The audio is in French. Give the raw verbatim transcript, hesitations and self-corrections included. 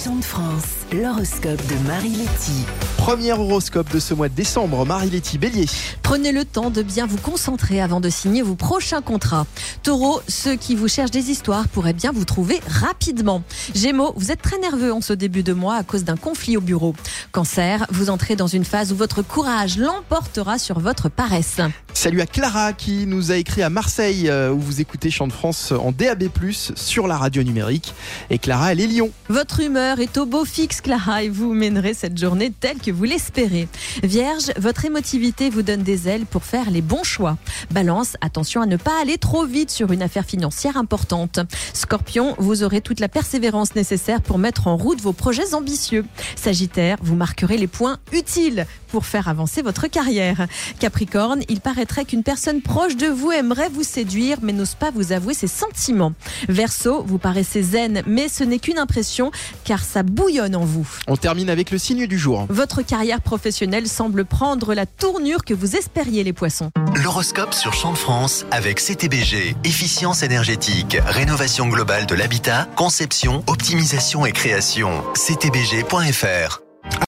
Chant de France, l'horoscope de Marie-Letty. Premier horoscope de ce mois de décembre, Marie-Letty, Bélier. Prenez le temps de bien vous concentrer avant de signer vos prochains contrats. Taureau, ceux qui vous cherchent des histoires pourraient bien vous trouver rapidement. Gémeaux, vous êtes très nerveux en ce début de mois à cause d'un conflit au bureau. Cancer, vous entrez dans une phase où votre courage l'emportera sur votre paresse. Salut à Clara qui nous a écrit à Marseille euh, où vous écoutez Chant de France en D A B plus, sur la radio numérique. Et Clara, elle est Lyon. Votre humeur est au beau fixe, Clara, et vous mènerez cette journée telle que vous l'espérez. Vierge, votre émotivité vous donne des ailes pour faire les bons choix. Balance, attention à ne pas aller trop vite sur une affaire financière importante. Scorpion, vous aurez toute la persévérance nécessaire pour mettre en route vos projets ambitieux. Sagittaire, vous marquerez les points utiles pour faire avancer votre carrière. Capricorne, il paraîtrait qu'une personne proche de vous aimerait vous séduire mais n'ose pas vous avouer ses sentiments. Verseau, vous paraissez zen mais ce n'est qu'une impression car ça bouillonne en vous. On termine avec le signe du jour. Votre carrière professionnelle semble prendre la tournure que vous espériez, les poissons. L'horoscope sur Chant de France avec C T B G. Efficience énergétique, rénovation globale de l'habitat, conception, optimisation et création. c t b g point f r